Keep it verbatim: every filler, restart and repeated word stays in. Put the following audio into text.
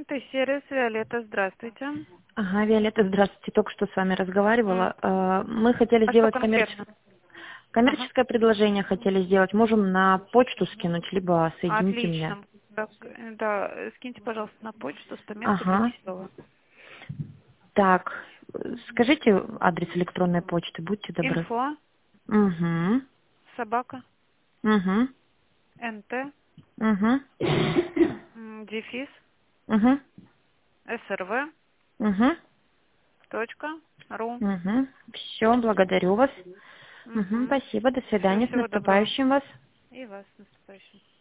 МТ-сервис, Виолетта, здравствуйте. Ага, Виолетта, здравствуйте. Только что с вами М. разговаривала. Э, Мы хотели А что сделать конкретно? коммерческое, Ага. коммерческое предложение, хотели сделать. Можем на почту скинуть, либо соедините меня. Отлично. Так, э, да, э, скиньте, пожалуйста, на почту с пометкой для Ага. Киселева. Так, э, скажите адрес электронной почты, будьте добры. Инфо, Угу. собака, Угу. НТ, Угу. м, дефис, Угу. СРВ, Угу. точка, ру. Угу. Все, благодарю вас. Угу. Угу. Спасибо, до Все, свидания, с всего доброго. наступающим вас. И вас с наступающим.